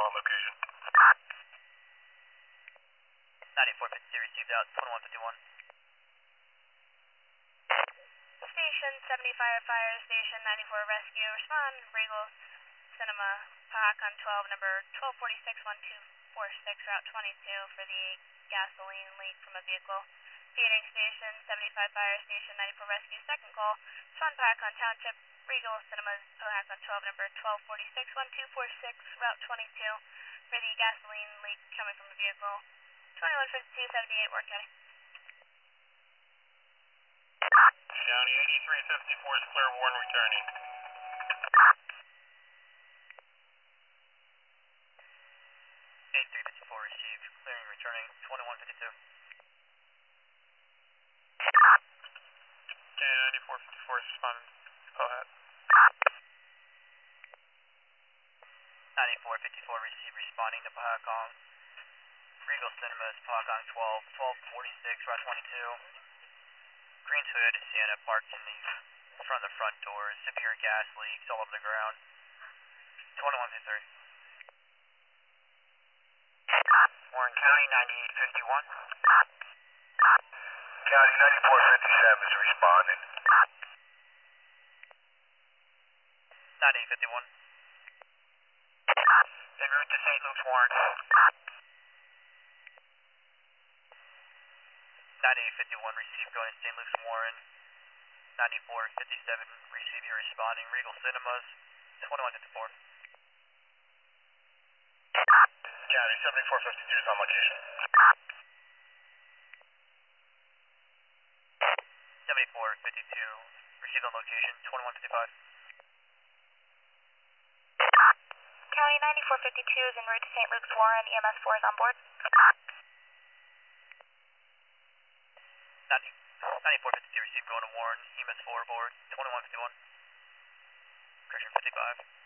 on location. 9450 received out, 2151. Station 70 Fire Station 94 Rescue, respond, Regal Cinema, Pahakon 12, number 1246-1246, Route 22 for the gasoline leak from a vehicle. Feeding Station 75 Fire Station 94 Rescue, second call, respond Pahakon Township, Regal Cinemas, Pahakon 12, number 1246-1246, Route 22 for the gasoline leak coming from a vehicle. 215278, Warren County. County 8354 is clear, Warren returning. 8354 received, clearing, returning, 2152. County 9454 is responding. Pohat. 9454 received, responding to Pahakon. Regal Cinemas, Pahakon 12, 1246, Route 22. Green's Hood, Sienna parked in the front of the front door. Severe gas leaks all over the ground. 2153. Warren County 9851. County 9457 is responding. 9851. En route to St. Luke's, Warren. 9851 received, going to St. Luke's Warren. 9457 received, you're responding. Regal Cinemas, 2154. County 7452 is on location. 7452 received on location, 2155. County 9452 is en route to St. Luke's Warren, EMS 4 is on board. 9452 received, going to Warren, EMS 4 aboard, 2151. Correction 55.